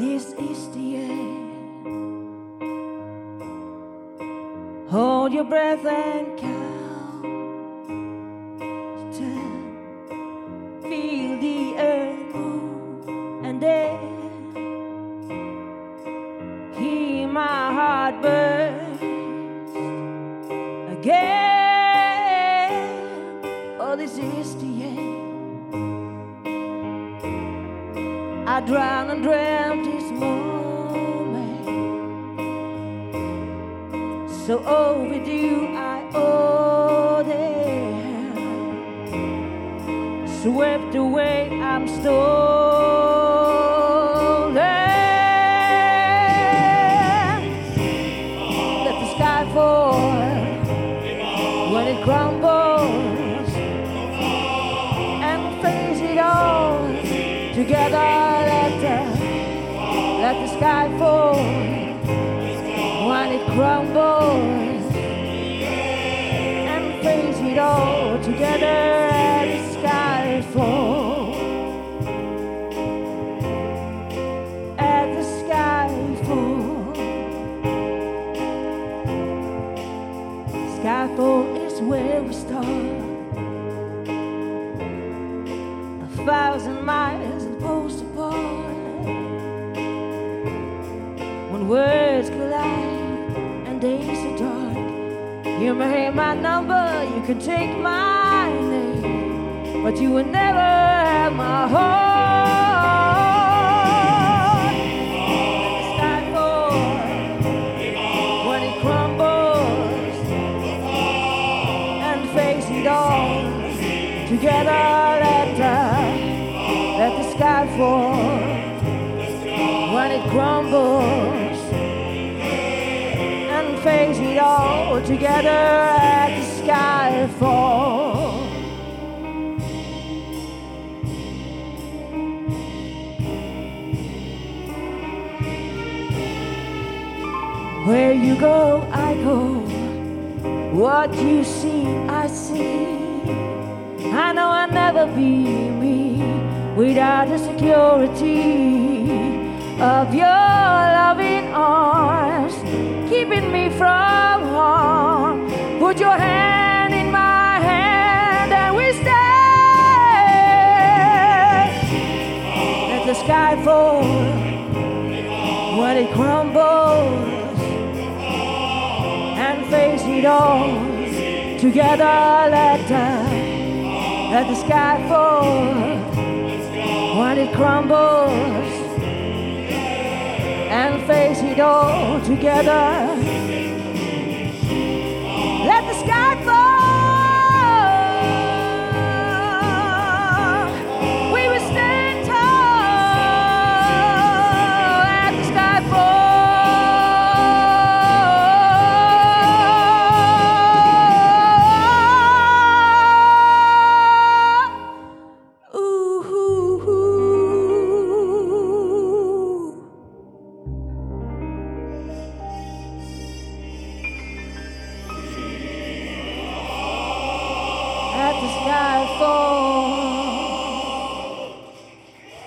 This is the end. Hold your breath and count to 10. Feel the earth move and then hear my heart burst again. Oh, this is the end. I drowned and dreamt this moment, so overdue I owe them. Swept away, I'm stolen. Let the sky fall when it crumbles, and face it all together. Let the sky fall when it crumbles, and face it all together. Let the sky fall, at the sky fall. Skyfall is where we start. 1,000 miles and poles apart. When words collide and days are dark, you may have my number, you can take my name, but you will never have my heart. Let the sky fall when it crumbles, and face it all together. Let the sky fall when it crumbles, and face it all together. Let the sky fall. Where you go, I go. What you see, I see. I know I'll never be me without the security of your loving arms, keeping me from harm. Put your hand in my hand and we stand. Let the sky fall when it crumbles, and face it all together. Let the sky fall when it crumbles, and face it all together. Let the sky fall. We will stand tall. Let the sky fall. Let the sky fall.